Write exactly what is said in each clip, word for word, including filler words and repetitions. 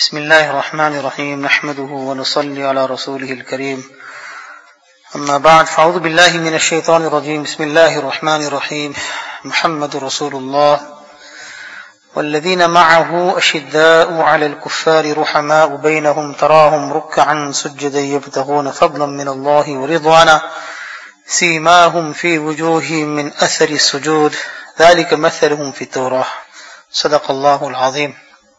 بسم الله الرحمن الرحيم نحمده ونصلي على رسوله الكريم أما بعد فأعوذ بالله من الشيطان الرجيم بسم الله الرحمن الرحيم محمد رسول الله والذين معه أشداء على الكفار رحماء بينهم تراهم ركعا سجدا يبتغون فضلا من الله ورضوانا سيماهم في وجوههم من أثر السجود ذلك مثلهم في التوراة صدق الله العظيم.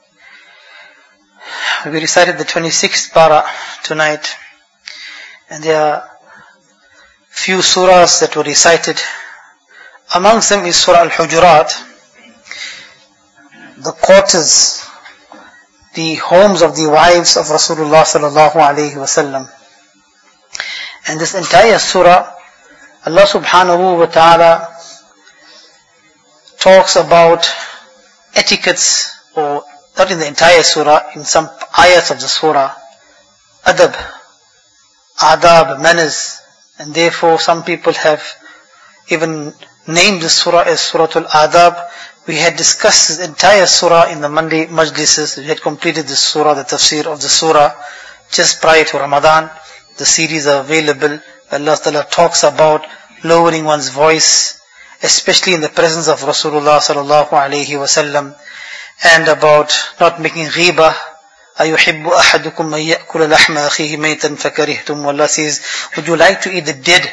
We recited the twenty-sixth para tonight, and there are few surahs that were recited. Amongst them is Surah Al-Hujurat, the quarters, the homes of the wives of Rasulullah sallallahu alayhi wa sallam. And this entire surah, Allah subhanahu wa ta'ala talks about etiquettes, or not in the entire surah, in some ayats of the surah, adab, adab, manners, and therefore some people have even named this surah as Surah Al-Adab. We had discussed this entire surah in the Monday majlises. We had completed this surah, the tafsir of the surah, just prior to Ramadan. The series are available. Allah Ta'ala talks about lowering one's voice, especially in the presence of Rasulullah sallallahu alayhi wa sallam, and about not making ghibah. أَيُحِبُّ أَحَدُكُمْ مَنْ يَأْكُلَ لَحْمَ أَخِيهِ مَيْتًا فَكَرِهْتُمْ. Allah says, would you like to eat the dead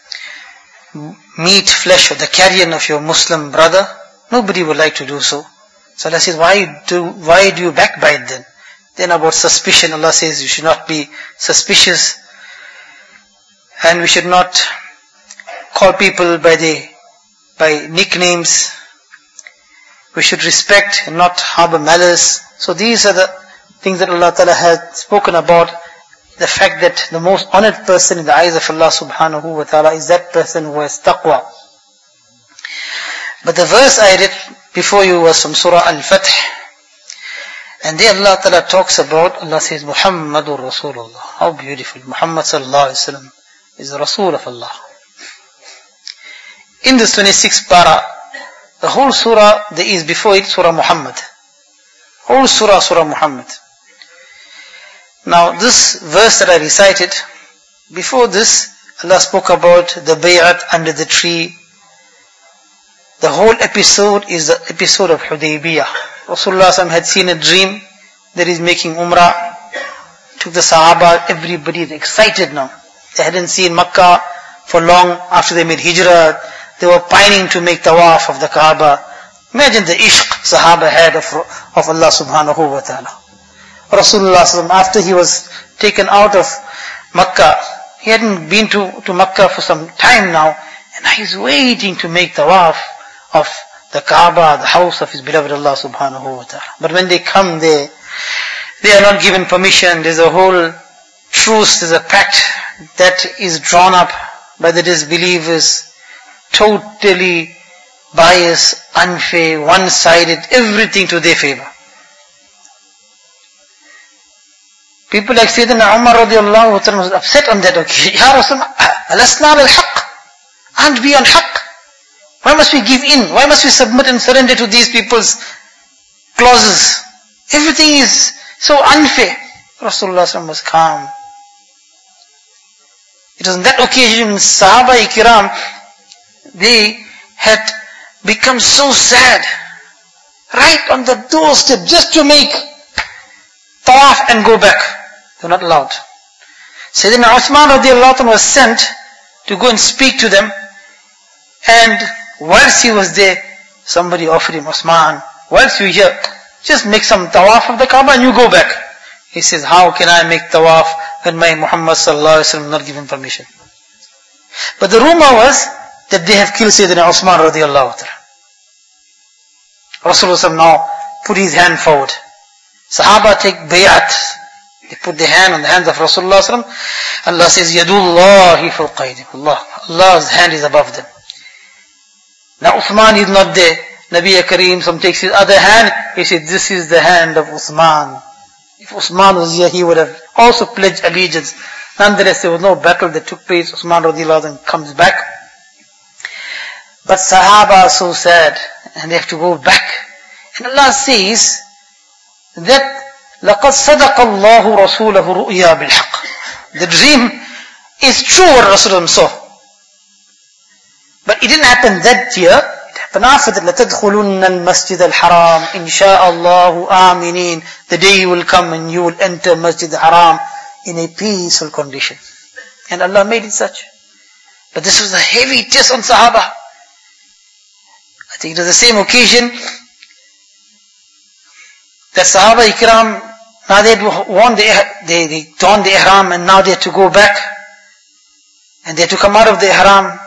meat, flesh of the carrion of your Muslim brother? Nobody would like to do so. So Allah says, why do, why do you backbite then? Then about suspicion, Allah says you should not be suspicious, and we should not call people by the, by nicknames. We should respect and not harbor malice. So these are the things that Allah Ta'ala has spoken about. The fact that the most honored person in the eyes of Allah subhanahu wa ta'ala is that person who has taqwa. But the verse I read before you was from Surah Al-Fath. And there Allah Ta'ala talks about, Allah says, Muhammadur Rasulullah. How beautiful. Muhammad sallallahu alayhi wa sallam is the Rasul of Allah. In this twenty-sixth para, the whole surah, there is before it Surah Muhammad. Whole surah, Surah Muhammad. Now this verse that I recited, before this, Allah spoke about the bay'at under the tree. The whole episode is the episode of Hudaybiyah. Rasulullah had seen a dream that he's making umrah. Took the Sahaba, everybody is excited now. They hadn't seen Makkah for long after they made hijrah. They were pining to make tawaf of the Kaaba. Imagine the ishq Sahaba had of, of Allah subhanahu wa ta'ala. Rasulullah after he was taken out of Makkah, he hadn't been to, to Makkah for some time now, and he's waiting to make tawaf of the Kaaba, the house of his beloved Allah subhanahu wa ta'ala. But when they come there, they are not given permission. There's a whole truce, there's a pact that is drawn up by the disbelievers, totally biased, unfair, one-sided, everything to their favor. People like Sayyidina Umar radiallahu ta'ala was upset on that occasion. Ya Rasulullah, alasna al-haqq, aren't we on haqq? Why must we give in? Why must we submit and surrender to these people's clauses? Everything is so unfair. Rasulullah was calm. It was on that occasion Sahaba Ikram, they had become so sad, right on the doorstep, just to make tawaf and go back. They were not allowed. Sayyidina Uthman radiallahu anhu was sent to go and speak to them, and whilst he was there, somebody offered him, Uthman, whilst you're here, just make some tawaf of the Kaaba and you go back. He says, how can I make tawaf when my Muhammad sallallahu alayhi wa sallam not given permission? But the rumor was that they have killed Sayyidina Uthman radiallahu ta'ala. Rasulullah now put his hand forward. Sahaba take bay'at. They put their hand on the hands of Rasulullah. Allah says, Yadullahi fawqa aydihim. Allah, Allah's hand is above them. Now Uthman is not there. Nabi Kareem some takes his other hand. He says, this is the hand of Uthman. If Uthman was here, he would have also pledged allegiance. Nonetheless, there was no battle that took place. Uthman radiallahu anhu comes back. But Sahaba are so sad, and they have to go back. And Allah says that لَقَدْ صَدَقَ اللَّهُ رَسُولَهُ رُؤْيَا بِالْحَقِّ. The dream is true what Rasulullah saw. But it didn't happen that year. It happened after that. لَتَدْخُلُنَّ الْمَسْجِدَ الْحَرَامِ إِنْ شَاءَ اللَّهُ آمِنِينَ. The day you will come and you will enter Masjid al-Haram in a peaceful condition. And Allah made it such. But this was a heavy test on Sahaba. I think it was the same occasion that Sahaba Ikram, now they had worn the, they, they donned the Ihram and now they had to go back. And they had to come out of the Ihram.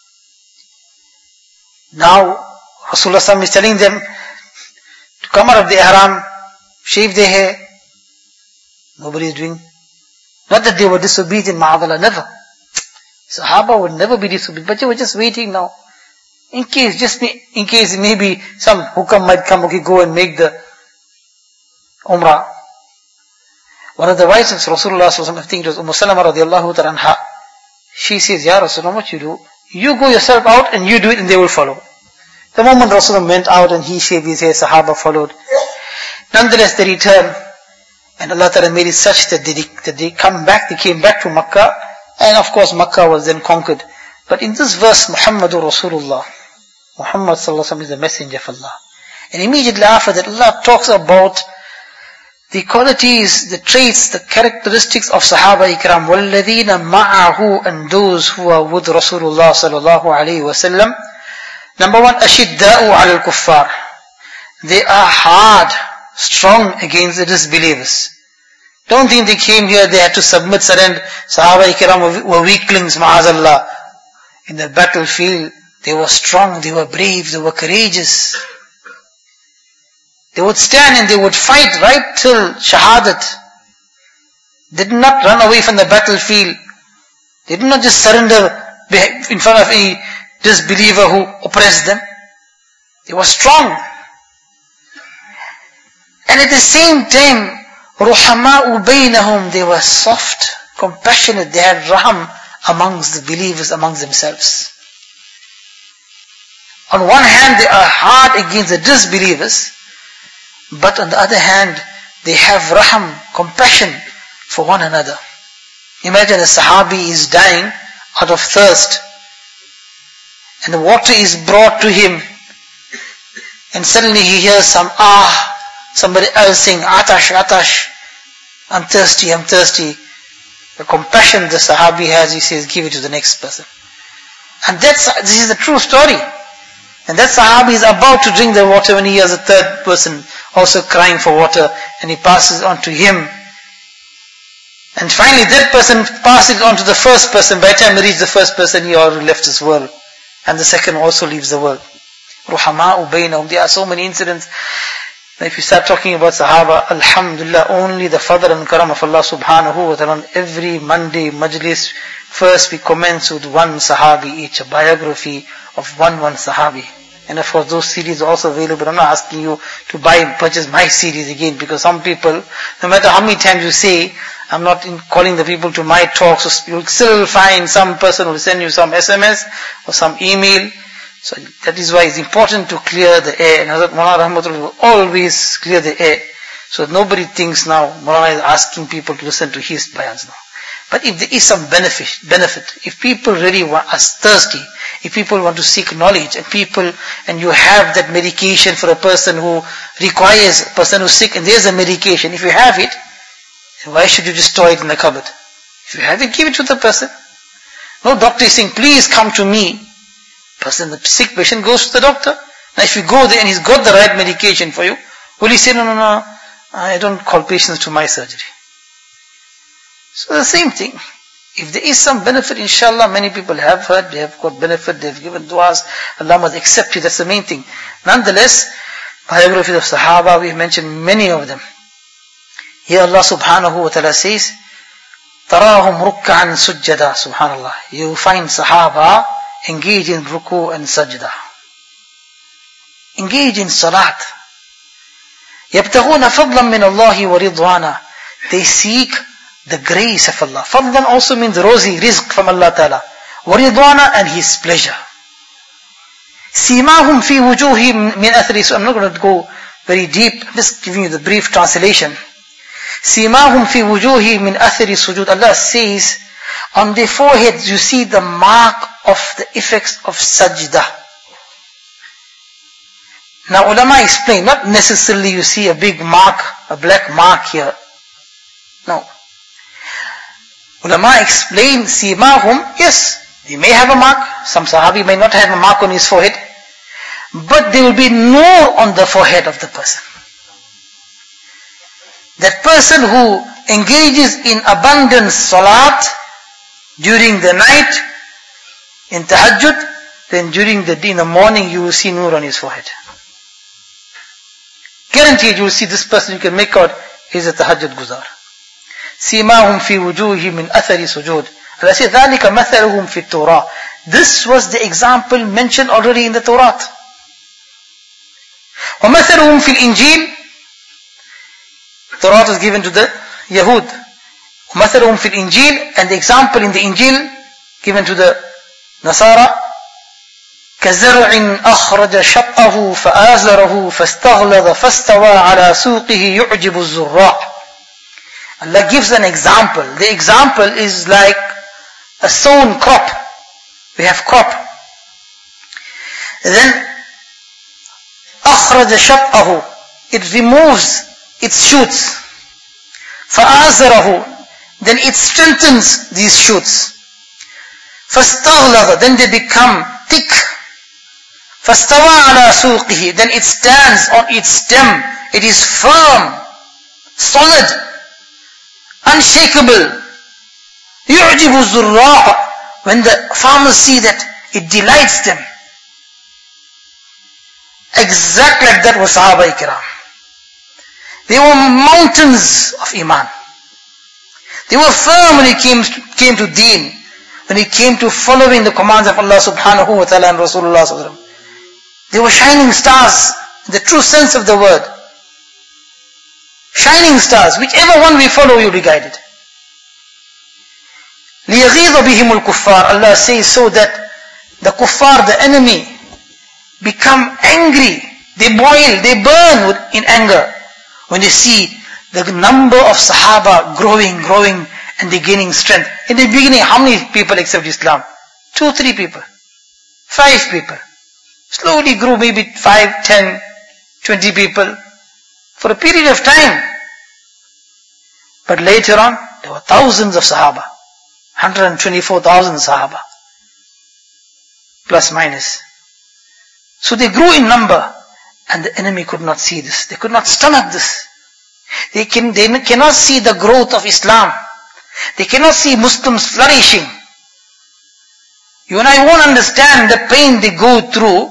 Now, Rasulullah is telling them to come out of the Ihram, shave their hair. Nobody is doing. Not that they were disobedient, ma'adallah, never. Sahaba would never be disobedient, but they were just waiting now. In case, just in case maybe some hukam might come, okay, go and make the Umrah. One of the wives of Rasulullah, I think it was Umm Salama radiallahu ta'ala anha, she says, Ya Rasulullah, what you do? You go yourself out and you do it and they will follow. The moment Rasulullah went out and he shaved his hair, Sahaba followed. Nonetheless, they returned and Allah Ta'ala made it such that they, that they come back, they came back to Makkah, and of course Makkah was then conquered. But in this verse, Muhammadur Rasulullah, Muhammad Sallallahu Alaihi Wasallam is the messenger of Allah. And immediately after that, Allah talks about the qualities, the traits, the characteristics of Sahaba Ikram. وَالَّذِينَ مَعَهُ, and those who are with Rasulullah Sallallahu Alaihi Wasallam. Number one, أَشِدَّاءُ عَلَى الْكُفَّارِ. They are hard, strong against the disbelievers. Don't think they came here, they had to submit, surrender. Sahaba Ikram were weaklings, ma'azallah. In the battlefield, they were strong, they were brave, they were courageous. They would stand and they would fight right till shahadat. They did not run away from the battlefield. They did not just surrender in front of any disbeliever who oppressed them. They were strong. And at the same time, رُحَمَاءُ بَيْنَهُمْ, they were soft, compassionate. They had raham amongst the believers, amongst themselves. On one hand, they are hard against the disbelievers, but on the other hand, they have raham, compassion for one another. Imagine a Sahabi is dying out of thirst, and the water is brought to him, and suddenly he hears some ah, somebody else saying, Atash, Atash, I'm thirsty, I'm thirsty. The compassion the Sahabi has, he says, give it to the next person. And that's, this is a true story. And that Sahabi is about to drink the water when he hears a third person also crying for water, and he passes on to him. And finally that person passes on to the first person. By the time he reaches the first person, he already left this world. And the second also leaves the world. Ruhama'u baynahum. There are so many incidents. Now if you start talking about Sahaba, Alhamdulillah, only the fadl and karam of Allah subhanahu wa ta'ala. Every Monday majlis, first we commence with one Sahabi each, a biography of one one Sahabi. And of course those C Ds are also available. I'm not asking you to buy and purchase my C Ds again, because some people, no matter how many times you say, I'm not in calling the people to my talks, so you'll still find some person who will send you some S M S or some email. So that is why it's important to clear the air. And Hazrat Maulana Rahmatullah will always clear the air. So nobody thinks now Maulana is asking people to listen to his bayans now. But if there is some benefit, benefit, if people really want, are thirsty, if people want to seek knowledge, and people, and you have that medication for a person who requires, a person who's sick, and there's a medication, if you have it, why should you just store it in the cupboard? If you have it, give it to the person. No doctor is saying, please come to me. Person, the sick patient goes to the doctor. Now if you go there and he's got the right medication for you, will he say, no, no, no, I don't call patients to my surgery. So the same thing. If there is some benefit, inshallah, many people have heard, they have got benefit, they have given du'as, Allah must accept you, that's the main thing. Nonetheless, biographies of Sahaba, we have mentioned many of them. Here Allah subhanahu wa ta'ala says, تَرَاهُمْ رُكَّعًا سُجَّدًا, subhanallah. You find Sahaba engage in ruku and sajda. Engage in salat. يَبْتَغُونَ فَضْلًا مِّنَ اللَّهِ وَرِضْوَانًا. They seek the grace of Allah. Fadlan also means rosy, rizq from Allah Ta'ala. وَرِضْوَانًا, and His pleasure. سِيمَاهُمْ فِي وُجُوهِهِمْ مِنْ أَثْرِ. So I'm not going to go very deep. I'm just giving you the brief translation. Simahum fi wujuhi min athari sujud. Allah says, on their foreheads you see the mark of the effects of sajda. Now ulama explain, not necessarily you see a big mark, a black mark here. No. Ulama explain, simahum, yes, they may have a mark. Some sahabi may not have a mark on his forehead, but there will be nur on the forehead of the person. That person who engages in abundant salat during the night, in tahajjud, then during the day, in the morning, you will see nur on his forehead. Guaranteed you will see this person, you can make out, is a tahajjud guzar. Simahum fi wujuhi min athari sujud. Allah says, ذَلِكَ مَثَلُهُمْ فِي التَّوْرَةِ. This was the example mentioned already in the Torah. وَمَثَلُهُمْ فِي الْإِنْجِيلِ. Torah was given to the Yahud. وَمَثَلُهُمْ فِي الْإِنْجِيلِ. And the example in the Injil given to the Nasara. كَزَرْعٍ أَخْرَجَ شَطْأَهُ فَآزَرَهُ فَاسْتَغْلَظَ فَاسْتَوَى عَلَى سُوقِهِ يُعْجِبُ الزُّرَّاعِ. Allah gives an example. The example is like a sown crop. We have crop. Then أخرج شطأه. It removes its shoots. فآزره. Then it strengthens these shoots. فاستغلظ. Then they become thick. فاستوى على سوقه. Then it stands on its stem. It is firm, solid, unshakable. يعجب الزراع. When the farmers see that, it delights them. Exactly like that was Sahaba Ikram. They were mountains of Iman. They were firm when it came to, came to deen, when it came to following the commands of Allah subhanahu wa ta'ala and Rasulullah sallallahu alaihi wasallam. They were shining stars, in the true sense of the word. Shining stars, whichever one we follow, you'll be guided. لِيَغِيظَ بِهِمُ الْكُفَّارِ. Allah says so that the kuffar, the enemy, become angry. They boil, they burn in anger when they see the number of Sahaba growing, growing, and they gaining strength. In the beginning, how many people accept Islam? Two, three people. Five people. Slowly grew, maybe five, ten, twenty people for a period of time. But later on, there were thousands of Sahaba. one hundred twenty-four thousand Sahaba. Plus minus. So they grew in number, and the enemy could not see this. They could not stomach this. They, can, they cannot see the growth of Islam. They cannot see Muslims flourishing. You and I won't understand the pain they go through.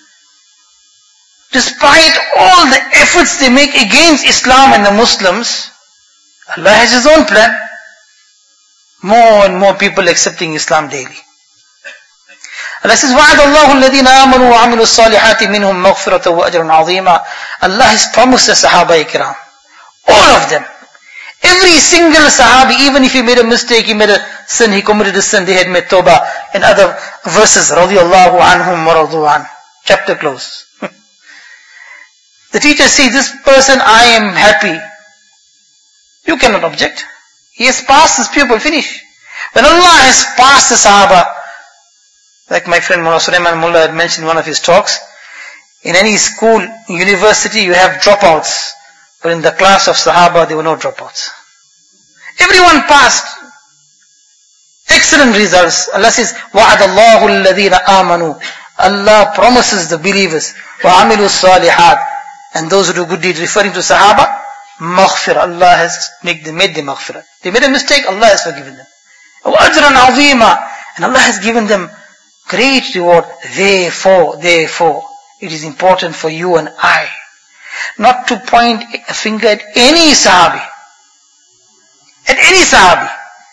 Despite all the efforts they make against Islam and the Muslims, Allah has His own plan. More and more people accepting Islam daily. Allah says, وَعَدَ اللَّهُ الَّذِينَ آمَنُوا وَعَمِلُوا الصَّالِحَاتِ مِنْهُمْ مَغْفِرَةً وَأَجْرًا عَظِيمًا. Allah has promised the Sahaba Ikram. All of them. Every single Sahabi, even if he made a mistake, he made a sin, he committed a sin, they had made tawbah. In other verses, رَضِيَ اللَّهُ عَنْهُمْ وَرَضُوا عَنْهُ. Chapter close. The teacher says, this person, I am happy. You cannot object. He has passed his pupil, finish. When Allah has passed the Sahaba, like my friend Mullah Sulaiman Mullah had mentioned in one of his talks, in any school, university, you have dropouts. But in the class of Sahaba, there were no dropouts. Everyone passed. Excellent results. Allah says, وَعَدَ اللَّهُ الَّذِينَ آمَنُوا. Allah promises the believers, وَعَمِلُوا الصَّالِحَاتِ. And those who do good deeds, referring to Sahaba, maghfirah. Allah has made them, made them maghfirah. They made a mistake, Allah has forgiven them. وَأَجْرًا عَظِيمًا. And Allah has given them great reward. Therefore, therefore, it is important for you and I not to point a finger at any Sahabi. At any Sahabi.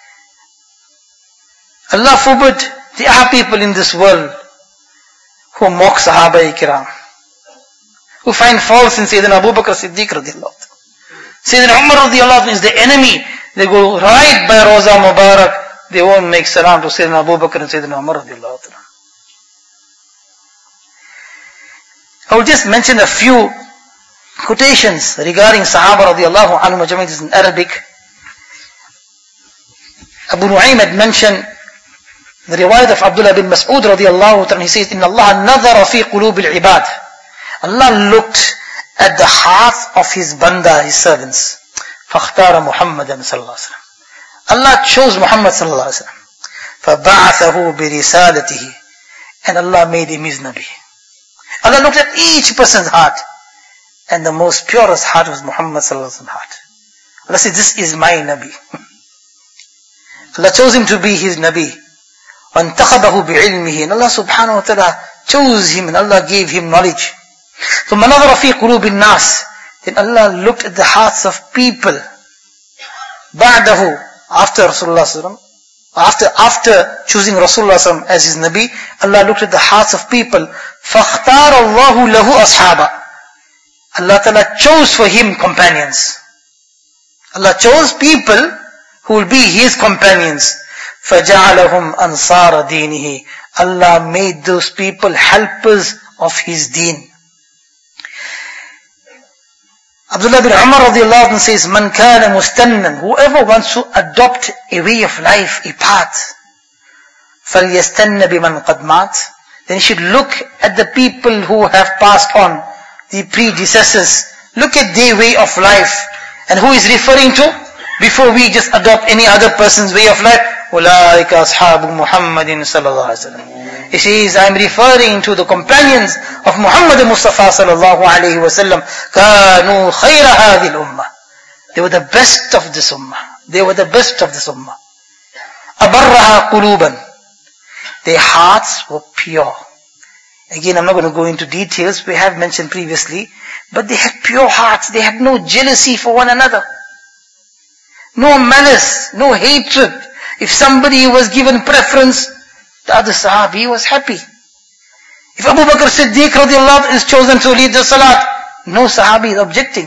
Allah forbid, there are people in this world who mock Sahaba Ikram, who find faults in Sayyidina Abu Bakr Siddiq radiallahu anhu. Sayyidina Umar radiallahu anhu is the enemy. They go right by Roza Mubarak. They won't make salam to Sayyidina Abu Bakr and Sayyidina Umar radiallahu anhu. I will just mention a few quotations regarding Sahaba radiallahu anhu majamid is in Arabic. Abu Nu'aym had mentioned the riwayat of Abdullah bin Mas'ud radiallahu anhu. He says, "Inna Allah nadhara fi qulub al-ibad." Allah looked at the hearts of His banda, His servants. فَاخْتَارَ مُحَمَّدًا صلى الله عليه وسلم. Allah chose Muhammad صلى الله عليه وسلم. فَبَعَثَهُ بِرِسَالَتِهِ. And Allah made him His Nabi. Allah looked at each person's heart. And the most purest heart was Muhammad صلى الله عليه وسلم's heart. Allah said, "This is my Nabi." Allah chose him to be His Nabi. وَانْتَخَبَهُ بِعِلْمِهِ. And Allah subhanahu wa ta'ala chose him and Allah gave him knowledge. ثُمَّ نَظَرَ فِي قُلُوبِ النَّاسِ. Then Allah looked at the hearts of people. بَعْدَهُ. After Rasulullah sallallahu alaihi wasallam. After, after choosing Rasulullah sallallahu alaihi wasallam as his Nabi, Allah looked at the hearts of people. فَاخْتَارَ اللَّهُ لَهُ أَصْحَابًا. Allah Ta'ala chose for him companions. Allah chose people who will be his companions. فَجَعَلَهُمْ أَنصَارَ دِينِهِ. Allah made those people helpers of his deen. Abdullah bin Umar radiallahu anhu says, "Man kana mustannan." Whoever wants to adopt a way of life, a path, فَلْيَسْتَنَّ بِمَنْ قَدْ مَاتَ. Then he should look at the people who have passed on, the predecessors. Look at their way of life. And who is referring to? Before we just adopt any other person's way of life, أُولَٰئِكَ أَصْحَابُ مُحَمَّدٍ صَلَى اللَّهُ عَلَيْهِ وسلم. He says, I am referring to the companions of Muhammad Mustafa sallallahu alayhi wa sallam. كَانُوا خَيْرَ هَذِي الْأُمَّةِ. They were the best of this ummah. They were the best of this ummah. أَبَرَّهَا قُلُوبًا. Their hearts were pure. Again, I'm not going to go into details, we have mentioned previously, but they had pure hearts. They had no jealousy for one another. No malice, no hatred. If somebody was given preference, the other Sahabi was happy. If Abu Bakr Siddiq radiallahu anhu is chosen to lead the Salat, no Sahabi is objecting.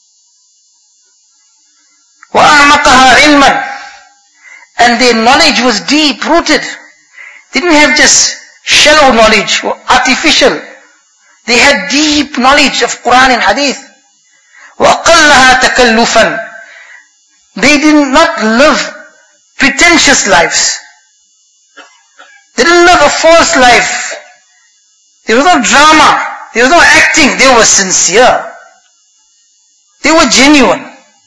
وَأَعْمَقَهَا عِلْمًا. And their knowledge was deep rooted. They didn't have just shallow knowledge or artificial. They had deep knowledge of Quran and Hadith. وَأَقَلَّهَا تَكَلُّفًا. They did not live pretentious lives. They didn't live a false life. There was no drama. There was no acting. They were sincere. They were genuine.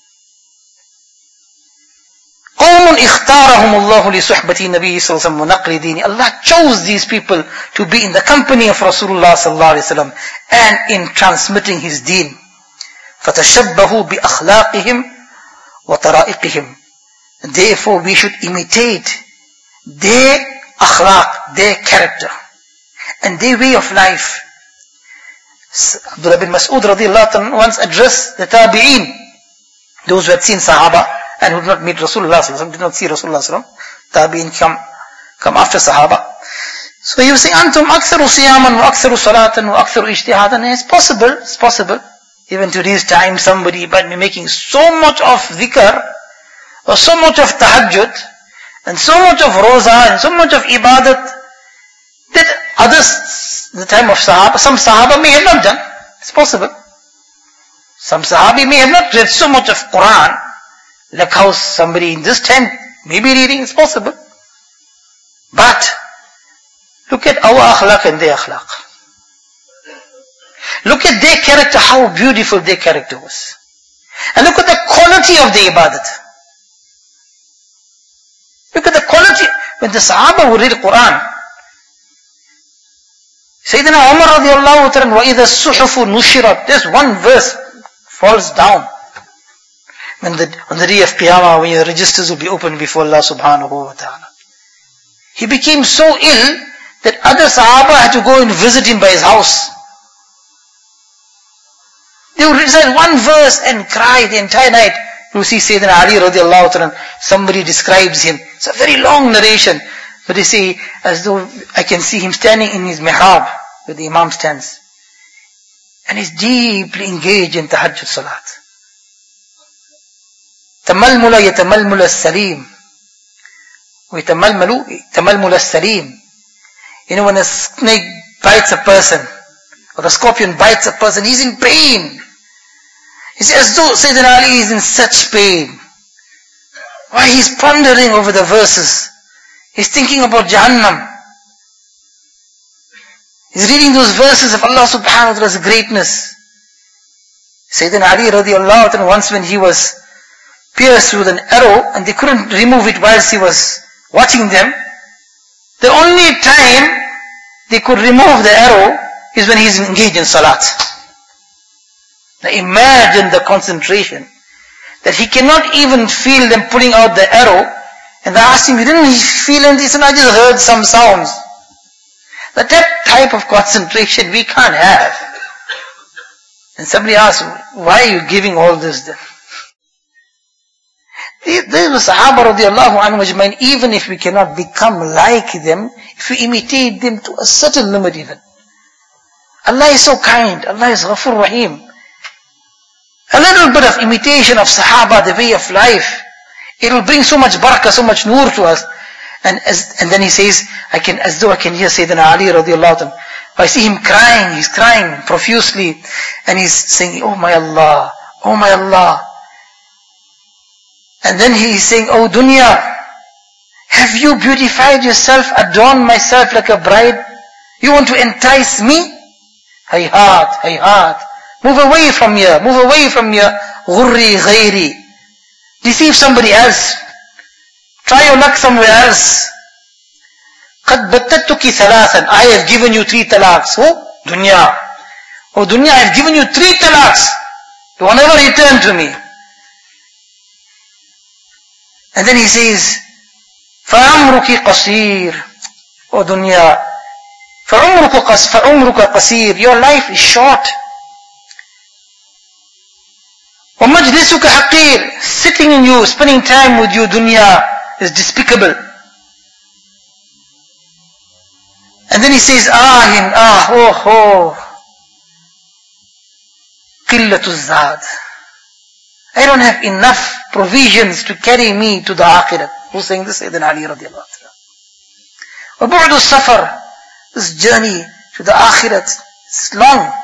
قَوْمٌ اِخْتَارَهُمُ اللَّهُ لِصُحْبَةِ نَبِيِّ صَلَّى اللَّهُ عَلَيْهِ وَسَلَّمَ وَنَقْلِ دِينِ. Allah chose these people to be in the company of Rasulullah sallallahu alayhi wa sallam and in transmitting his deen. فَتَشَبَّهُوا بِأَخْلَاقِهِمْ وَطَرَائِقِهِمْ. Therefore we should imitate their akhlaq, their character, and their way of life. Abdullah bin Mas'ud radiallahu anhu once addressed the tabi'een, those who had seen Sahaba and who did not meet Rasulullah sallallahu alaihi wasallam, did not see Rasulullah sallallahu alaihi wasallam. Tabi'een come, come after Sahaba. So he was saying, "Antum aktharu siyaman wa aktharu salatan wa aktharu ijtihadan." It's possible, it's possible. Even today's time, somebody might be making so much of dhikr, or so much of tahajjud, and so much of roza, and so much of ibadat, that others, in the time of Sahaba, some Sahaba may have not done. It's possible. Some Sahabi may have not read so much of Quran, like how somebody in this tent may be reading. It's possible. But, look at our akhlaq and their akhlaq. Look at their character, how beautiful their character was. And look at the quality of the ibadat. Look at the quality. When the Sahaba would read Quran, Sayyidina Umar radiallahu ta'ala, وَإِذَا السُّحُفُ نُشِرَتْ. There's one verse falls down. When the, on the day of Qiyamah, when your registers will be opened before Allah subhanahu wa ta'ala. He became so ill that other Sahaba had to go and visit him by his house. They would recite one verse and cry the entire night. You see Sayyidina Ali radiallahu ta'ala, somebody describes him. It's a very long narration. But they say, as though I can see him standing in his mihrab, where the Imam stands. And he's deeply engaged in tahajjud salat. تَمَلْمُلَ يَتَمَلْمُلَ السَّلِيمُ وَيَتَمَلْمَلُ تَمَلْمُلَ السَّلِيمُ. You know, when a snake bites a person, or a scorpion bites a person, he's in pain. It's as though Sayyidina Ali is in such pain. Why? He's pondering over the verses. He's thinking about Jahannam. He's reading those verses of Allah subhanahu wa ta'ala's greatness. Sayyidina Ali radiallahu anhu, once when he was pierced with an arrow and they couldn't remove it whilst he was watching them, the only time they could remove the arrow is when he's engaged in salat. Now imagine the concentration, that he cannot even feel them pulling out the arrow, and they asked him, you didn't feel anything? He said, I just heard some sounds. But that type of concentration we can't have. And somebody asked, why are you giving all this then? These were Sahaba radiallahu anhu ajmain. Even if we cannot become like them, if we imitate them to a certain limit even. Allah is so kind. Allah is Ghafur Rahim. A little bit of imitation of Sahaba, the way of life, it will bring so much barakah, so much nur to us. And as, and then he says, I can, as though I can hear Sayyidina Ali radiallahu anhu. I see him crying, he's crying profusely, and he's saying, oh my Allah, oh my Allah. And then he is saying, oh dunya, have you beautified yourself, adorned myself like a bride? You want to entice me? Hayhat, hayhat. Move away from here, move away from here. Ghurri ghairi. Deceive somebody else. Try your luck somewhere else. قَدْ بَتَّتُكِ ثَلَاثًا. I have given you three talaqs. Oh, dunya. Oh, dunya, I have given you three talaqs. You will never return to me. And then he says, فَعَمْرُكِ قَصِيرٌ. Oh, dunya. فَعُمْرُكَ قَصِيرٌ. Your life is short. وَمَجْلِسُكَ حَقِيرٌ. Sitting in you, spending time with you, dunya, is despicable. And then he says, Ahin, ah, oh, oh. Qillatu zad. I don't have enough provisions to carry me to the akhirat. Who's saying this? Sayyidina Ali radiallahu anhu. Wa bu'du safar. This journey to the akhirat, it's long.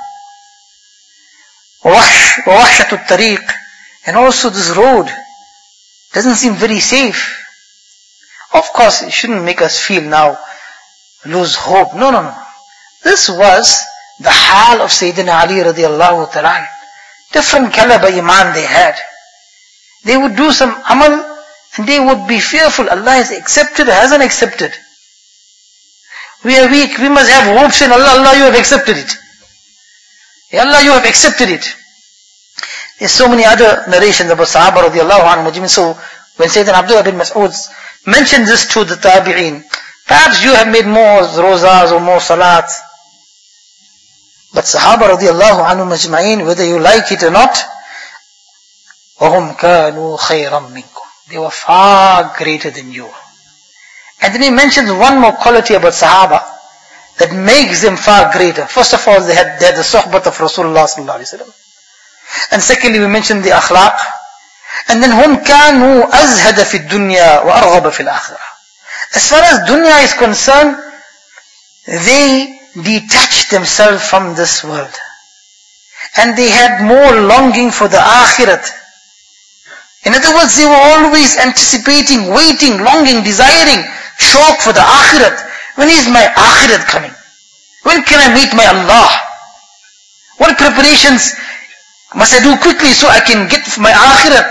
Wa wahshatu tariq. And also this road doesn't seem very safe. Of course, it shouldn't make us feel now, lose hope. No, no, no. This was the hal of Sayyidina Ali radiallahu ta'ala. Different caliber iman they had. They would do some amal and they would be fearful. Allah has accepted or hasn't accepted. We are weak. We must have hopes in Allah. Allah, you have accepted it. Ya Allah, you have accepted it. There's so many other narrations about Sahaba radiallahu anhu. So when Sayyidina Abdullah bin Mas'ud mentioned this to the Tabi'een, perhaps you have made more rozas or more salats. But Sahaba radiallahu anhu majma'in, whether you like it or not, وَهُمْ كَانُوا خَيْرًا مِنْكُمْ. They were far greater than you. And then he mentions one more quality about Sahaba that makes them far greater. First of all, they had, they had the sohbat of Rasulullah sallallahu alaihi wasallam. And secondly, we mentioned the akhlaq. And then هُمْ كَانُوا أَزْهَدَ فِي الدُّنْيَا وَأَرْغَبَ فِي الْآخِرَةِ. As far as dunya is concerned, they detached themselves from this world. And they had more longing for the akhirat. In other words, they were always anticipating, waiting, longing, desiring, shauq for the akhirat. When is my akhirat coming? When can I meet my Allah? What preparations must I do quickly so I can get my akhirat?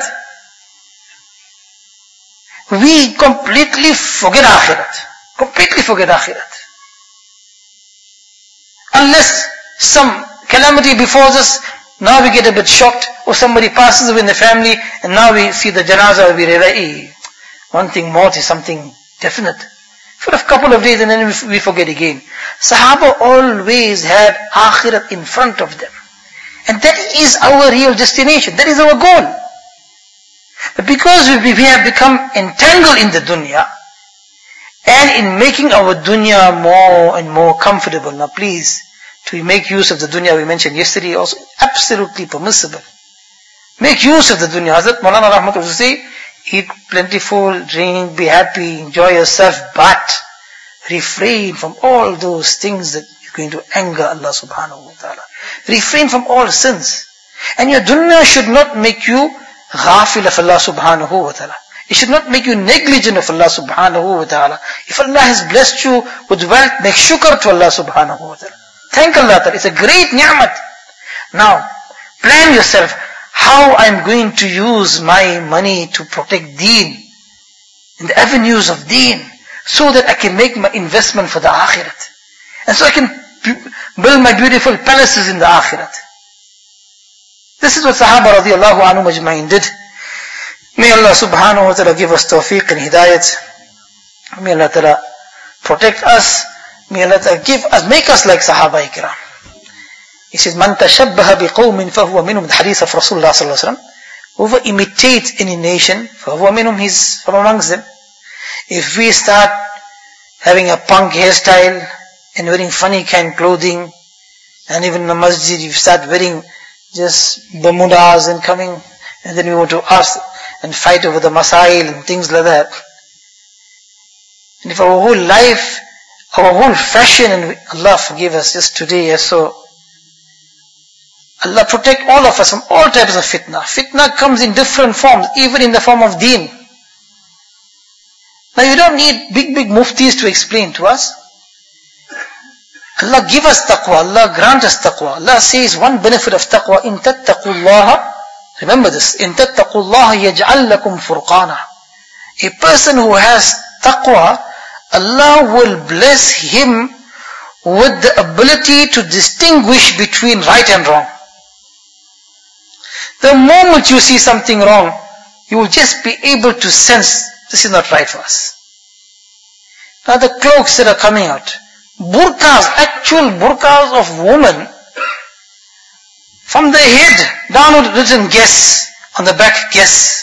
We completely forget akhirat. Completely forget akhirat. Unless some calamity befalls us, now we get a bit shocked, or somebody passes away in the family, and now we see the janazah, we realize, hey, one thing more is something definite. For a couple of days and then we forget again. Sahaba always had akhirat in front of them. And that is our real destination. That is our goal. But because we, we have become entangled in the dunya, and in making our dunya more and more comfortable. Now please, to make use of the dunya, we mentioned yesterday also, absolutely permissible. Make use of the dunya. Hazrat Maulana Rahmatullah say, eat plentiful, drink, be happy, enjoy yourself, but refrain from all those things that are going to anger Allah subhanahu wa ta'ala. Refrain from all sins. And your dunya should not make you ghafil of Allah subhanahu wa ta'ala. It should not make you negligent of Allah subhanahu wa ta'ala. If Allah has blessed you with wealth, make shukr to Allah subhanahu wa ta'ala. Thank Allah ta'ala. It's a great ni'mat. Now, plan yourself how I'm going to use my money to protect deen, in the avenues of deen, so that I can make my investment for the akhirat. And so I can build my beautiful palaces in the akhirat. This is what Sahaba radiallahu anhu majma'in did. May Allah subhanahu wa ta'ala give us tawfiq and hidayat. May Allah ta'ala protect us. May Allah ta'ala give us, make us like Sahaba ikram. He says, Man tashabbaha biqawmin fahuwa minhum, the hadith of Rasulullah sallallahu alaihi wasallam. Whoever imitates any nation, fahuwa minhum, he's from amongst them. If we start having a punk hairstyle and wearing funny kind of clothing, and even in the masjid you start wearing just bermudas and coming, and then we want to ask and fight over the masail and things like that. And if our whole life, our whole fashion, and we, Allah forgive us, just today I saw, Allah protect all of us from all types of fitna. Fitna comes in different forms, even in the form of deen. Now you don't need big big muftis to explain to us. Allah give us taqwa, Allah grant us taqwa. Allah says one benefit of taqwa, in tattaqullaha, remember this, in tattaqullaha yaj'al lakum furqana. A person who has taqwa, Allah will bless him with the ability to distinguish between right and wrong. The moment you see something wrong, you will just be able to sense this is not right for us. Now the cloaks that are coming out, burqas, actual burqas of women, from the head downward written guess, on the back guess.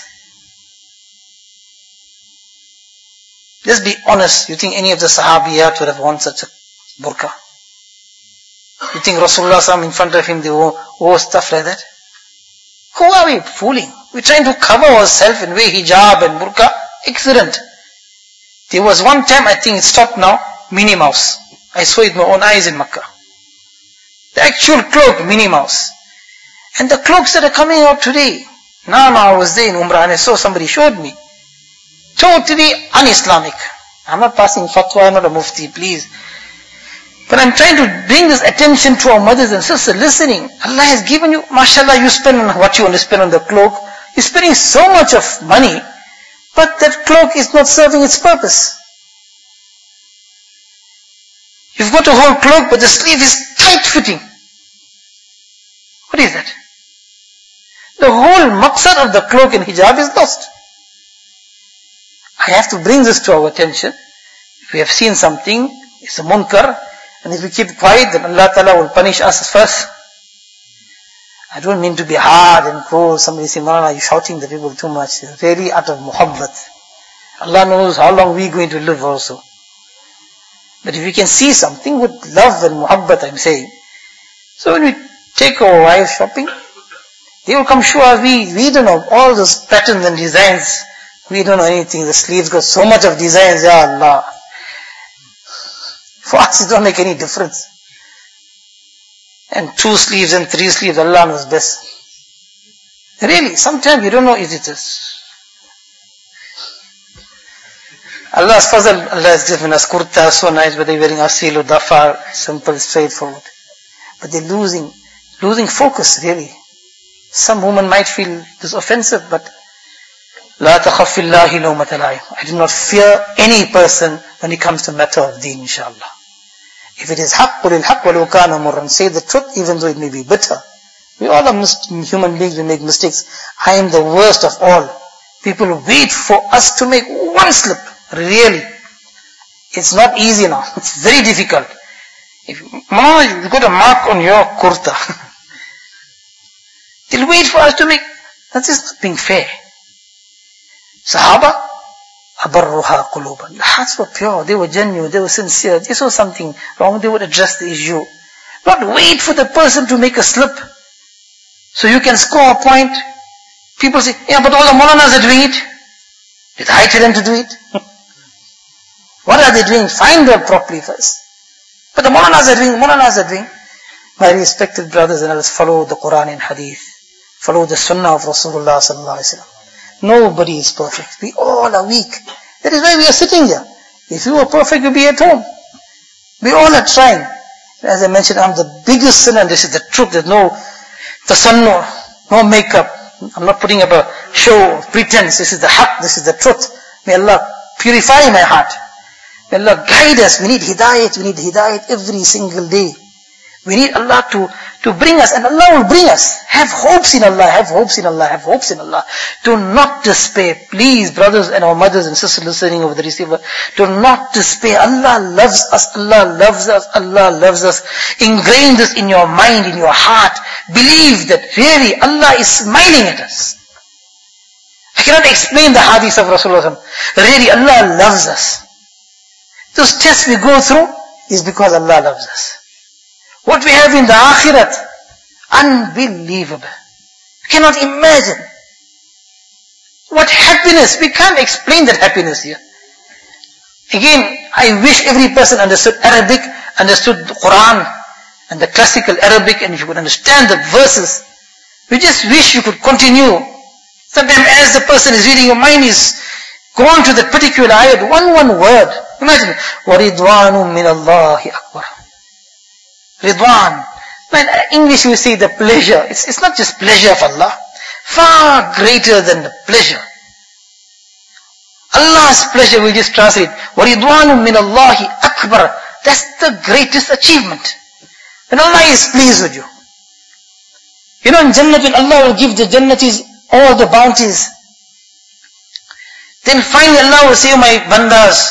Just be honest, you think any of the sahabiyat would have worn such a burqa? You think Rasulullah sallallahu in front of him they wore, wore stuff like that? Who are we fooling? We're trying to cover ourselves and wear hijab and burqa. Excellent. There was one time, I think it stopped now, Minnie Mouse. I saw it with my own eyes in Makkah. The actual cloak, Minnie Mouse. And the cloaks that are coming out today. Now, now I was there in Umrah and I saw somebody showed me. Totally un-Islamic. I'm not passing fatwa, I'm not a mufti, please. But I'm trying to bring this attention to our mothers and sisters listening. Allah has given you, mashallah, you spend on what you want to spend on the cloak. You're spending so much of money, but that cloak is not serving its purpose. You've got a whole cloak, but the sleeve is tight fitting. What is that? The whole maqsad of the cloak and hijab is lost. I have to bring this to our attention. If we have seen something, it's a munkar, and if we keep quiet, then Allah Ta'ala will punish us first. I don't mean to be hard and cruel. Somebody say, Marana, you're shouting the people too much. Really out of muhabbat. Allah knows how long we're going to live also. But if we can see something with love and muhabbat, I'm saying. So when we take our wives shopping, they will come show us, we, we don't know all those patterns and designs. We don't know anything. The sleeves got so much of designs, ya Allah. For us it don't make any difference. And two sleeves and three sleeves, Allah knows best. Really, sometimes you don't know is it this. Allah's fazal, Allah has given us kurta, so nice, but they're wearing asil or dafar, simple, straightforward. But they're losing, losing focus, really. Some women might feel this offensive, but La takhaf fillahi lawmata la'im. I do not fear any person when it comes to matter of deen, inshallah. If it is haqq, qulil haqq walau kana murran. Say the truth even though it may be bitter. We all are human beings, we make mistakes. I am the worst of all. People wait for us to make one slip. Really. It's not easy now. It's very difficult. If Mama, you've got a mark on your kurta. They'll wait for us to make. That is not being fair. Sahaba, abarruha quluban. The hearts were pure, they were genuine, they were sincere. They saw something wrong, they would address the issue. Not wait for the person to make a slip, so you can score a point. People say, yeah, but all the Maulanas are doing it. Did I tell them to do it? What are they doing? Find them properly first. But the Maulanas are doing, Maulanas are doing. My respected brothers and others, follow the Quran and Hadith. Follow the sunnah of Rasulullah sallallahu alaihi wasallam. Nobody is perfect. We all are weak. That is why we are sitting here. If you were perfect, you'd be at home. We all are trying. As I mentioned, I'm the biggest sinner, and this is the truth. There's no tasannu, no makeup. I'm not putting up a show, pretense. This is the haqq, this is the truth. May Allah purify my heart. May Allah guide us. We need hidayat, we need hidayat every single day. We need Allah to, to bring us, and Allah will bring us. Have hopes in Allah, have hopes in Allah, have hopes in Allah. Do not despair. Please, brothers and our mothers and sisters listening over the receiver, do not despair. Allah loves us, Allah loves us, Allah loves us. Ingrain this in your mind, in your heart. Believe that really Allah is smiling at us. I cannot explain the hadith of Rasulullah. Really Allah loves us. Those tests we go through is because Allah loves us. What we have in the akhirat, unbelievable. You cannot imagine. What happiness, we can't explain that happiness here. Again, I wish every person understood Arabic, understood the Quran, and the classical Arabic, and if you could understand the verses. We just wish you could continue. Sometimes as the person is reading, your mind is gone to that particular ayat, one, one word. Imagine, وَرِضْوَانٌ مِّنَ اللَّهِ أَكْبَرُ. Ridwan. In English we say the pleasure. It's, it's not just pleasure of Allah. Far greater than the pleasure. Allah's pleasure we just translate. وَرِضْوَانٌ مِّنَ اللَّهِ أَكْبَرُ. That's the greatest achievement. When Allah is pleased with you. You know in Jannah when Allah will give the Jannatis all the bounties. Then finally Allah will say, oh my bandas,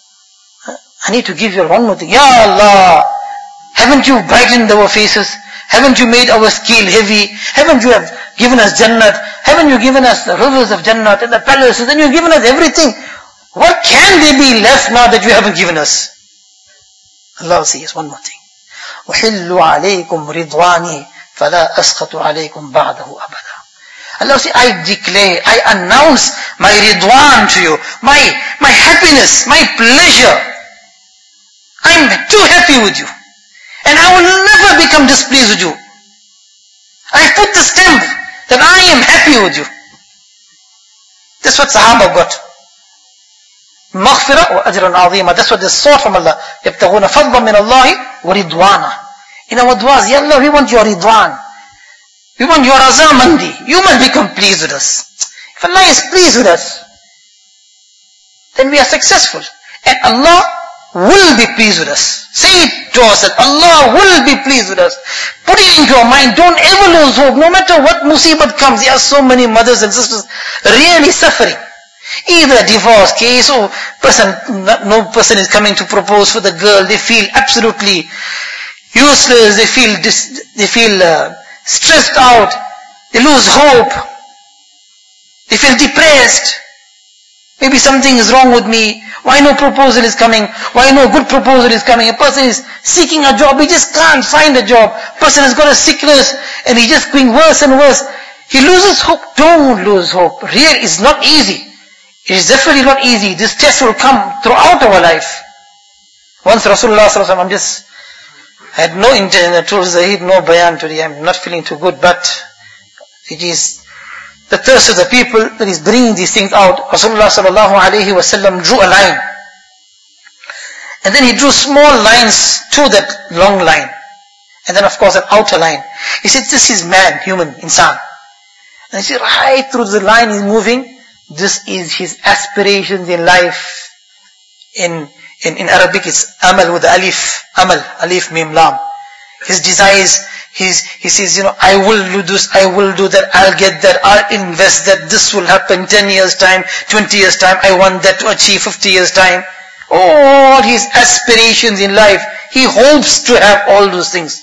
I need to give you one more thing. Ya Allah, haven't you brightened our faces? Haven't you made our scale heavy? Haven't you have given us Jannat? Haven't you given us the rivers of Jannat and the palaces? And you've given us everything. What can there be left now that you haven't given us? Allah will say, yes, one more thing. وَحِلُّ عَلَيْكُمْ رِضْوَانِي فَلَا أَسْخَطُ عَلَيْكُمْ بَعْدَهُ أَبَدًا. Allah will say, I declare, I announce my ridwan to you, my, my happiness, my pleasure. I'm too happy with you. And I will never become displeased with you. I put the stamp that I am happy with you. That's what Sahaba got. Maghfirah wa ajran azima. That's what they sought from Allah. يَبْتَغُونَ فَضْلًا مِنَ اللَّهِ وَرِضْوَانًا. In our du'as, Ya Allah, we want your ridwan. We want your razamandi. You must become pleased with us. If Allah is pleased with us, then we are successful. And Allah will be pleased with us. Say it to us that Allah will be pleased with us. Put it into our mind. Don't ever lose hope. No matter what musibat comes, there are so many mothers and sisters really suffering. Either a divorce case or person, no person is coming to propose for the girl. They feel absolutely useless. They feel dis, they feel uh, stressed out. They lose hope. They feel depressed. Maybe something is wrong with me. Why no proposal is coming? Why no good proposal is coming? A person is seeking a job. He just can't find a job. A person has got a sickness and he's just going worse and worse. He loses hope. Don't lose hope. Real is not easy. It is definitely not easy. This test will come throughout our life. Once Rasulullah sallallahu alaihi wasallam, I'm just, I had no intention, I told Zahid, no bayan today, I'm not feeling too good, but it is the thirst of the people that is bringing these things out. Rasulullah sallallahu alaihi wasallam drew a line. And then he drew small lines to that long line. And then of course an outer line. He said, this is man, human, insan. And he said, right through the line is moving. This is his aspirations in life. In, in, in Arabic it's amal with alif, amal, alif, mim, lam. His desires, his, he says, you know, I will do this, I will do that, I'll get that, I'll invest that, this will happen ten years time, twenty years time, I want that to achieve fifty years time. All his aspirations in life, he hopes to have all those things.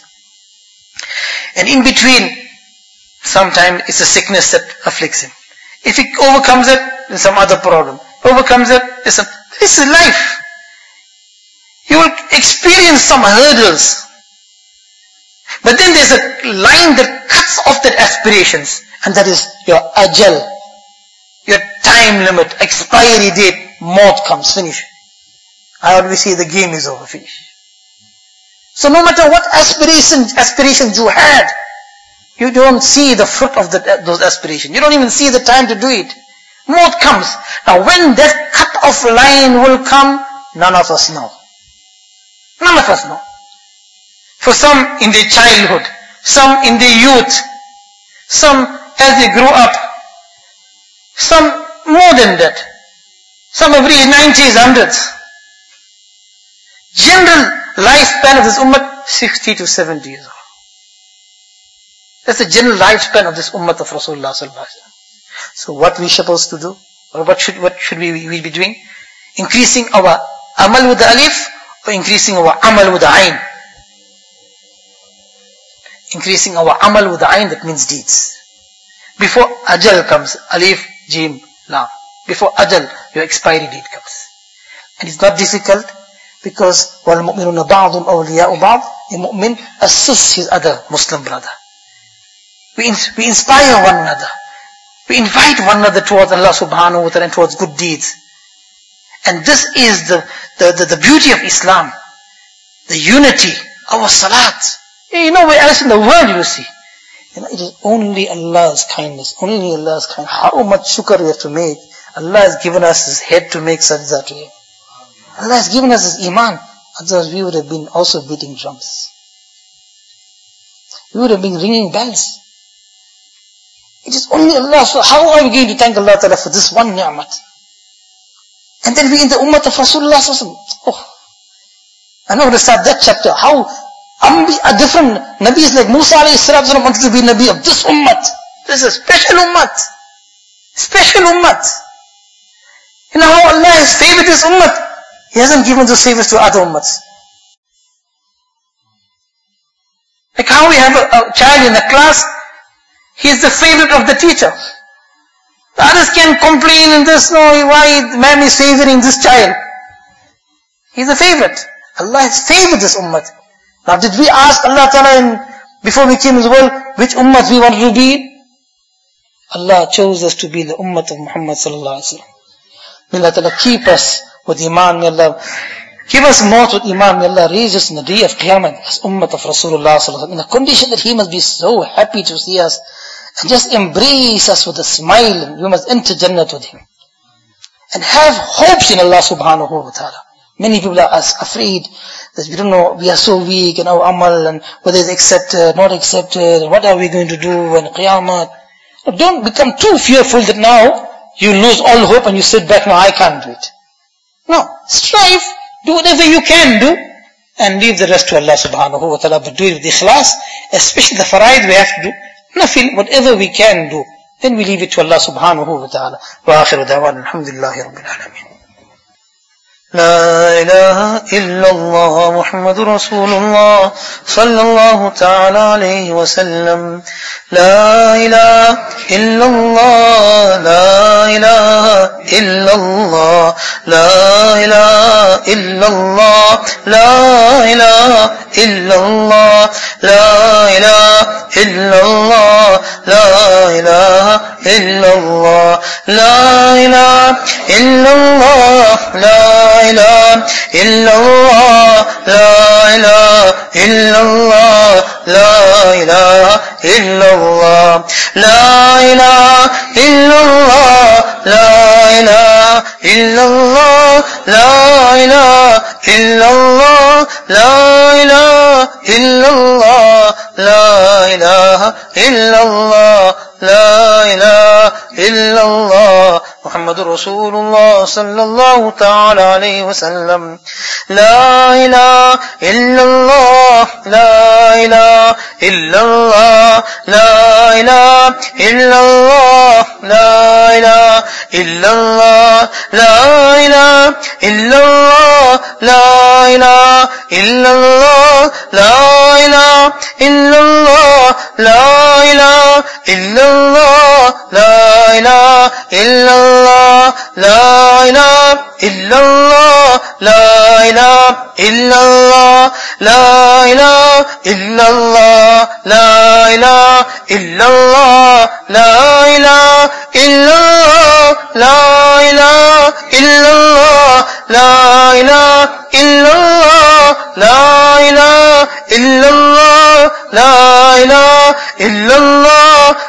And in between, sometimes it's a sickness that afflicts him. If he overcomes it, there's some other problem. Overcomes it, there's some, this is life. You will experience some hurdles. But then there's a line that cuts off that aspirations. And that is your ajal. Your time limit, expiry date, maut comes, finish. I always say the game is over, finish. So no matter what aspirations, aspirations you had, You don't see the fruit of the, those aspirations. You don't even see the time to do it. Maut comes. Now when that cut-off line will come, none of us know. None of us know. For some in their childhood, some in their youth, some as they grow up, some more than that. Some have reached nineties, hundreds. General lifespan of this ummah, sixty to seventy years old. That's the general lifespan of this ummah of Rasulullah sallallahu alaihi wasallam. So what we supposed to do? Or what should what should we, we be doing? Increasing our amal with the alif or increasing our amal with the ayn? Increasing our amal with the ayn, that means deeds. Before ajal comes, alif, jim, lam. Before ajal, your expiry date comes. And it's not difficult because وَالْمُؤْمِنُونَ بَعْضُمْ أَوْلِيَاءُ بَعْضٍ, a mu'min assists his other Muslim brother. We, we inspire one another. We invite one another towards Allah subhanahu wa ta'ala and towards good deeds. And this is the, the, the, the beauty of Islam. The unity, our salat. You know where else in the world you see. You know, it is only Allah's kindness, only Allah's kindness. How much shukr we have to make. Allah has given us His head to make sajda to Him. Allah has given us His iman. Otherwise we would have been also beating drums. We would have been ringing bells. It is only Allah. So how are we going to thank Allah Ta'ala for this one ni'mat? And then we in the ummah of Rasulullah sallallahu alaihi wasallam. Oh, I'm not going to start that chapter. How a different Nabis like Musa alayhi salatu wanted to be Nabi of this ummah. This is a special ummah. Special ummah. You know how Allah has favored this ummah? He hasn't given those favors to other ummahs. Like how we have a, a child in a class, he is the favorite of the teacher. The others can complain in this, no, why man is favoring this child. He is a favorite. Allah has favored this ummah. Now did we ask Allah Ta'ala in, before we came in the world, which ummah we wanted to be? Allah chose us to be the ummah of Muhammad sallallahu alaihi wasallam. May Allah Ta'ala keep us with iman. May Allah give us more with iman. May Allah raise us in the day of Qiyamah as ummah of Rasulullah sallallahu alaihi wasallam. In the condition that He must be so happy to see us and just embrace us with a smile, and we must enter Jannah with Him. And have hopes in Allah subhanahu wa ta'ala. Many people are afraid that we don't know, we are so weak and our amal and whether it's accepted, not accepted, and what are we going to do when Qiyamah. Don't become too fearful that now you lose all hope and you sit back, no, I can't do it. No, strive, do whatever you can do and leave the rest to Allah subhanahu wa ta'ala, but do it with ikhlas, especially the faraid we have to do. Nafil, whatever we can do, then we leave it to Allah subhanahu wa ta'ala. Wa akhiru da'wan, alhamdulillahi rabbil alameen. لا إله إلا الله محمد رسول الله صلى الله تعالى عليه وسلم. لا إله إلا الله لا إله إلا الله لا إله إلا الله لا إله إلا الله لا إله إلا الله لا إله إلا الله لا إله إلا الله لا إله إلا الله لا إله إلا الله لا إله إلا الله لا إله إلا الله لا إله إلا الله لا إله إلا الله لا إله إلا الله لا إله إلا الله لا إله إلا الله محمد رسول الله صلى الله تعالى عليه وسلم. لا إله إلا الله لا إله إلا الله لا إله إلا الله لا إله إلا الله لا إله إلا الله لا إله إلا الله لا إله إلا الله لا إله إلا الله لا إله إلا الله لا إله إلا الله لا إله إلا الله لا إله إلا الله لا إله إلا الله لا إله إلا الله لا إله إلا الله لا إله إلا الله لا إله إلا الله لا إله إلا الله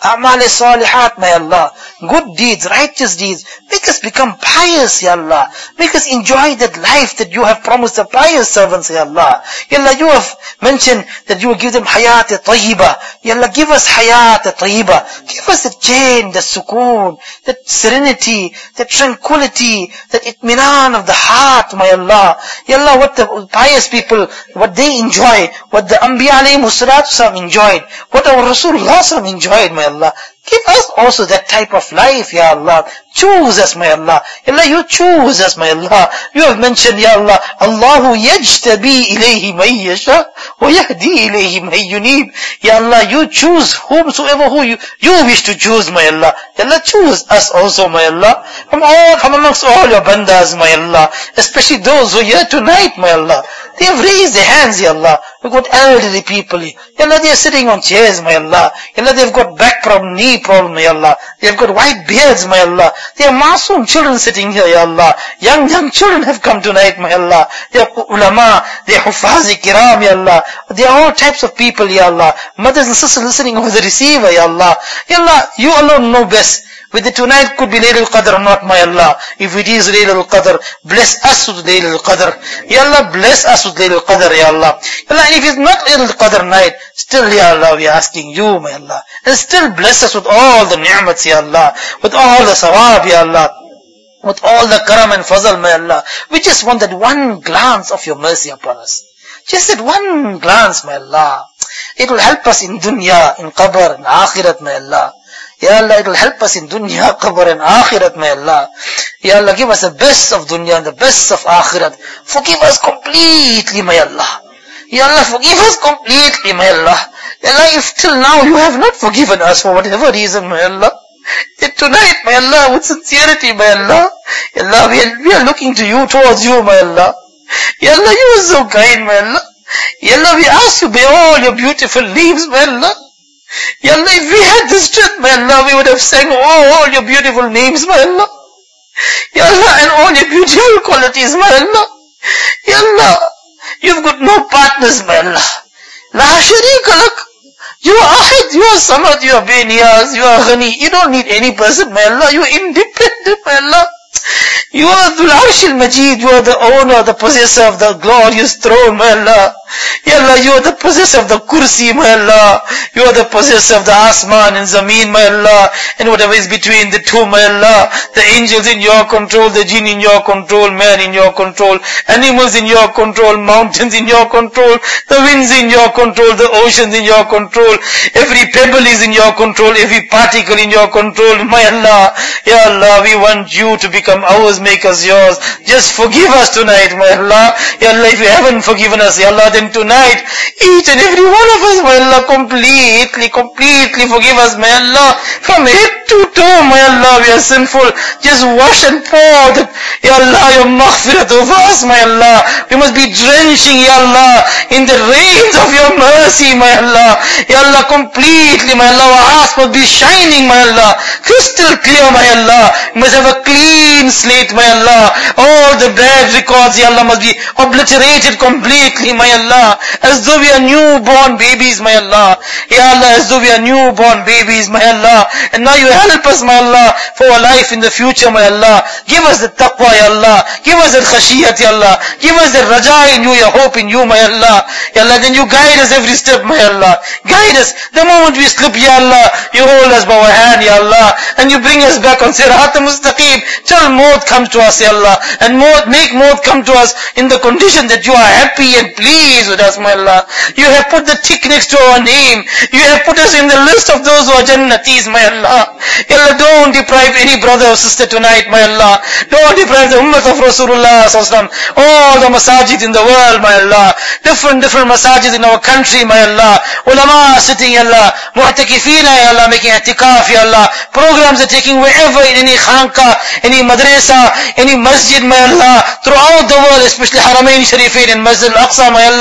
A'mal salihat, my Allah. Good deeds, righteous deeds. Make us become pious, Ya Allah. Make us enjoy that life that you have promised the pious servants, Ya Allah. Ya Allah, you have mentioned that you will give them hayat tayyiba. Ya Allah, give us hayat tayyiba. Give us the chain, the sukoon, that serenity, that tranquility, that itminan of the heart, my Allah. Ya Allah, what the pious people, what they enjoy, what the Anbiya alayhimu salatu enjoyed, what our Rasulullah enjoyed, my Allah. Give us also that type of life, Ya Allah. Choose us, my Allah. Ya Allah, you choose us, my Allah. You have mentioned, Ya Allah, Allahu yajtabi ilayhi man yasha wa yahdi ilayhi man yunib. Ya Allah, you choose whomsoever who you, you wish to choose, my Allah. Ya Allah, choose us also, my Allah. From all, from amongst all your bandas, my Allah. Especially those who are here tonight, my Allah. They have raised their hands, Ya Allah. We've got elderly people. Ya Allah, they are sitting on chairs, my Allah. Ya Allah, they've got back problem, knee problem, Ya Allah. They've got white beards, my Allah. They are masoom children sitting here, Ya Allah. Young, young children have come tonight, my Allah. They are ulama, they are hufazi kiram, Ya Allah. They are all types of people, Ya Allah. Mothers and sisters listening over the receiver, Ya Allah. Ya Allah, you alone know best. Whether tonight could be Laylatul Qadr or not, my Allah. If it is Laylatul Qadr, bless us with Laylatul Qadr. Ya Allah, bless us with Laylatul Qadr, Ya Allah. Ya Allah, and if it's not Laylatul Qadr night, still, Ya Allah, we are asking you, my Allah. And still bless us with all the ni'mats, Ya Allah. With all the sawab, Ya Allah. With all the karam and fazal, my Allah. We just want that one glance of your mercy upon us. Just that one glance, my Allah. It will help us in dunya, in qabr, in akhirat, my Allah. Ya Allah, it will help us in dunya, qabr and akhirat, my Allah. Ya Allah, give us the best of dunya and the best of akhirat. Forgive us completely, my Allah. Ya Allah, forgive us completely, my Allah. Ya Allah, if till now you have not forgiven us for whatever reason, my Allah, yet tonight, my Allah, with sincerity, my Allah, Ya Allah, we are, we are looking to you, towards you, my Allah. Ya Allah, you are so kind, my Allah. Ya Allah, we ask you by all your beautiful names, my Allah. Ya Allah, if we had the strength, my Allah, we would have sang all, all your beautiful names, my Allah. Ya Allah, and all your beautiful qualities, my Allah. Ya Allah, you've got no partners, my Allah. La sharika lak. You are Ahad, you are Samad, you are Beniyaz, you are Ghani. You don't need any person, my Allah. You are independent, my Allah. You are Dhul Arsh al-Majid, you are the owner, the possessor of the glorious throne, my Allah. Ya Allah, you are the possessor of the kursi, my Allah. You are the possessor of the asman and zameen, my Allah. And whatever is between the two, my Allah. The angels in your control, the jinn in your control, man in your control, animals in your control, mountains in your control, the winds in your control, the oceans in your control. Every pebble is in your control, every particle in your control, my Allah. Ya Allah, we want you to become ours, make us yours. Just forgive us tonight, my Allah. Ya Allah, if you haven't forgiven us, Ya Allah, then tonight, each and every one of us, my Allah, completely, completely forgive us, my Allah. From head to toe, my Allah, we are sinful. Just wash and pour that, Ya Allah, your maghfirat over us, my Allah. We must be drenching, Ya Allah, in the rains of your mercy, my Allah. Ya Allah, completely, my Allah, our hearts must be shining, my Allah. Crystal clear, my Allah. We must have a clean slate, my Allah. All the bad records, Ya Allah, must be obliterated completely, my Allah. As though we are newborn babies, my Allah. Ya Allah, as though we are newborn babies, my Allah. And now you help us, my Allah, for our life in the future, my Allah. Give us the taqwa, Ya Allah. Give us the khashiyat, Ya Allah. Give us the raja in you, your hope in you, my Allah. Ya Allah, then you guide us every step, my Allah. Guide us. The moment we slip, Ya Allah, you hold us by our hand, Ya Allah. And you bring us back on Sirat al-Mustaqim. Till maut comes to us, Ya Allah. And maut, make maut come to us in the condition that you are happy and pleased with us, my Allah. You have put the tick next to our name. You have put us in the list of those who are Jannatis, my Allah. Ya Allah, don't deprive any brother or sister tonight, my Allah. Don't deprive the ummah of Rasulullah sallallahu alaihi wasallam. All the masajid in the world, my Allah. Different, different masajid in our country, my Allah. Ulama sitting, Ya Allah. Mu'takifina, Ya Allah, making i'tikaf, Ya Allah. Programs are taking wherever, in any khanka, any madrasa, any masjid, my Allah. Throughout the world, especially Haramain Sharifain and Masjid al-Aqsa, my Allah.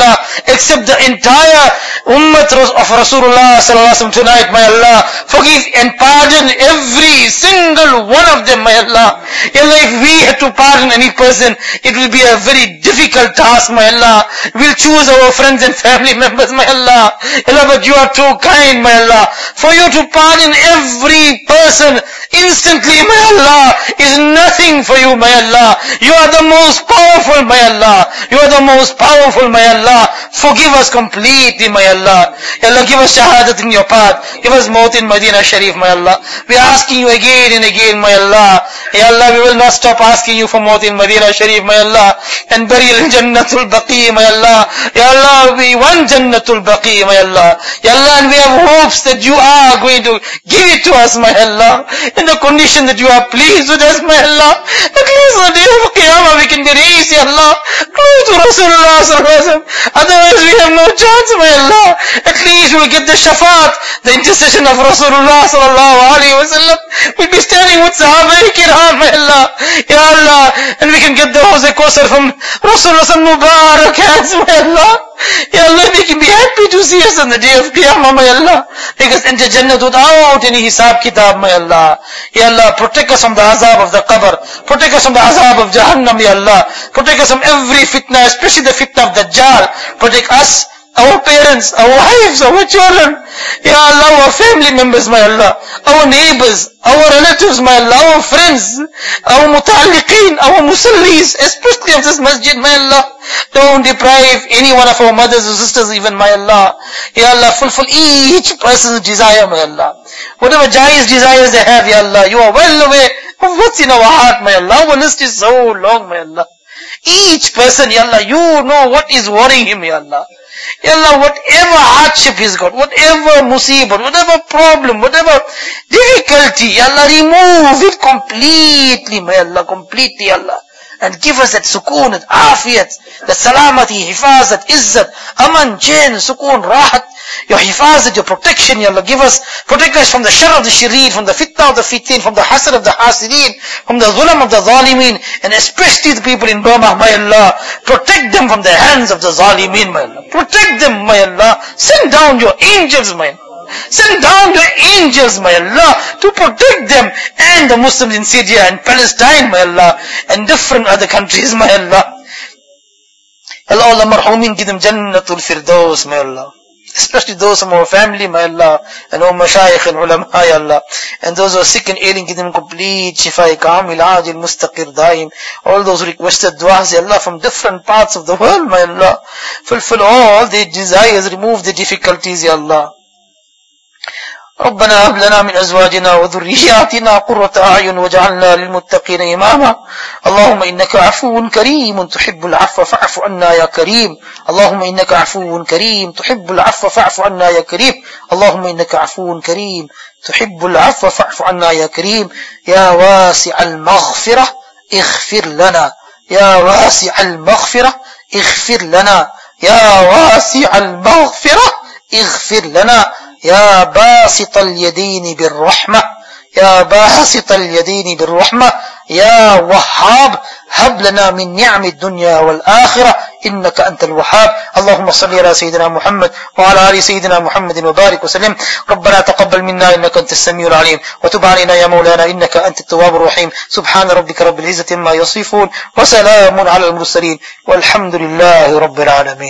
Allah, accept the entire ummah of Rasulullah sallallahu alaihi wasallam tonight, my Allah. Forgive and pardon every single one of them, my Allah. Ya Allah, if we had to pardon any person, it will be a very difficult task, my Allah. We'll choose our friends and family members, my Allah. Ya Allah, but you are too kind, my Allah. For you to pardon every person instantly, my Allah, is nothing for you, my Allah. You are the most powerful, my Allah. You are the most powerful, my Allah. Forgive us completely, my Allah. Ya Allah, give us shahadat in your path. Give us maut in Medina Sharif, my Allah. We are asking you again and again, my Allah. Ya Allah, we will not stop asking you for maut in Medina Sharif, my Allah. And burial in Jannatul Baqi, my Allah. Ya Allah, we want Jannatul Baqi, my Allah. Ya Allah, and we have hopes that you are going to give it to us, my Allah. In the condition that you are pleased with us, my Allah. At least on the day of Qiyamah we can be raised, Ya Allah, close to Rasulullah sallallahu alaihi wasallam. Otherwise we have no chance, my Allah. At least we will get the shafaat, the intercession of Rasulullah sallallahu alaihi wasallam. We'll be standing with Sahaba Kiram, my Allah. Ya Allah, and we can get the Hawz Kausar from Rasulullah sallallahu Mubarak hands, my Allah. Ya Allah, we can be happy to see us on the day of Qiyamah, my Allah. Make us enter Jannah without any hisab kitab, my Allah. Ya Allah, protect us from the azab of the qabr. Protect us from the azab of Jahannam, Ya Allah. Protect us from every fitna, especially the fitna of Dajjal. Protect us, our parents, our wives, our children. Ya Allah, our family members, my Allah. Our neighbors, our relatives, my Allah. Our friends, our muta'alliqeen, our musallis, especially of this masjid, my Allah. Don't deprive any one of our mothers or sisters, even, my Allah. Ya Allah, fulfill each person's desire, my Allah. Whatever jais desires they have, Ya Allah, you are well aware of what's in our heart, my Allah. Our list is so long, my Allah. Each person, Ya Allah, you know what is worrying him, Ya Allah. Ya Allah, whatever hardship he's got, whatever musibah, whatever problem, whatever difficulty, Ya Allah, remove it completely, my Allah, completely, Ya Allah. And give us that sukoon, that afiyat, that salamati, hifazat, izzat, aman, chain, sukoon, rahat, your hifazat, your protection, Ya Allah. Give us, protect us from the shar of the shireen, from the fitna of the fitin, from the hasad of the hasideen, from the zulam of the zalimeen, and especially the people in Burma, my Allah. Protect them from the hands of the zalimeen, my Allah. Protect them, my Allah. Send down your angels, my Allah. Send down the angels, my Allah, to protect them and the Muslims in Syria and Palestine, my Allah, and different other countries, my Allah. Allah, Allah marhumin, give them Jannatul Firdaus, my Allah. Especially those from our family, my Allah, and our mashayikh and ulama, ya Allah. And those who are sick and ailing, give them complete shifa, kamil, ajil, mustaqir, daim. All those who requested du'as, ya Allah, from different parts of the world, my Allah. Fulfill all their desires, remove the difficulties, ya Allah. ربنا هب لنا من أزواجنا وذرياتنا قرة أعين واجعلنا للمتقين إماما اللهم إنك عفو كريم تحب العفو فاعف عنا يا كريم اللهم إنك عفو كريم تحب العفو فاعف عنا يا كريم اللهم إنك عفو كريم تحب العفو فاعف عنا يا كريم يا واسع المغفرة اغفر لنا يا واسع المغفرة اغفر لنا يا واسع المغفرة اغفر لنا يا باسط اليدين بالرحمة يا باسط اليدين بالرحمة يا وهاب هب لنا من نعم الدنيا والآخرة إنك أنت الوهاب اللهم صل على سيدنا محمد وعلى آل سيدنا محمد وبارك وسلم ربنا تقبل منا إنك أنت السميع العليم وتب علينا يا مولانا إنك أنت التواب الرحيم سبحان ربك رب العزة عما يصفون وسلام على المرسلين والحمد لله رب العالمين.